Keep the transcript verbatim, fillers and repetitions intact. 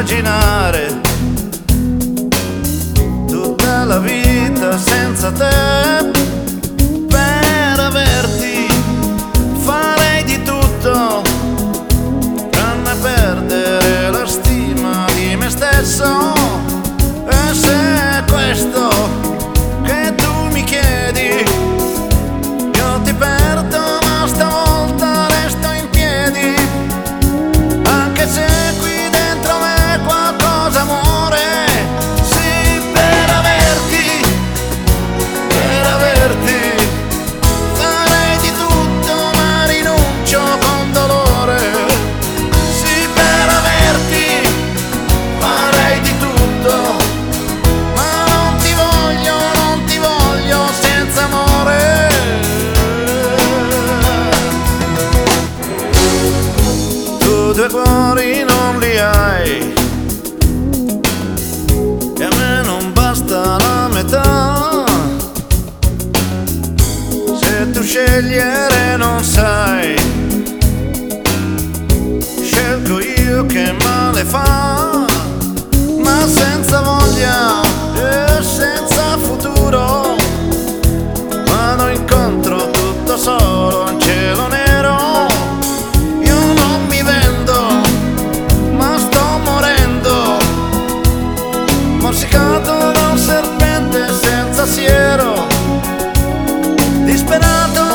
immaginare tutta la vita senza te. Per averti farei di tutto tranne perdere la stima di me stesso. E se è questo che tu mi chiedi, io ti perdo ma stavolta resto in piedi, anche se qui dentro me qualcosa muore. Sì, per averti, per averti farei di tutto ma rinuncio con dolore. Sì, per averti farei di tutto, ma non ti voglio, non ti voglio senza amore. Tu due cuori non li hai e a me non basta la metà. Se tu scegliere non sai, scelgo io che male fa. Ma senza voglia e senza futuro vado incontro tutto solo a un cielo nero. Io non mi vendo ma sto morendo, morsicato da un serpente senza siero, disperato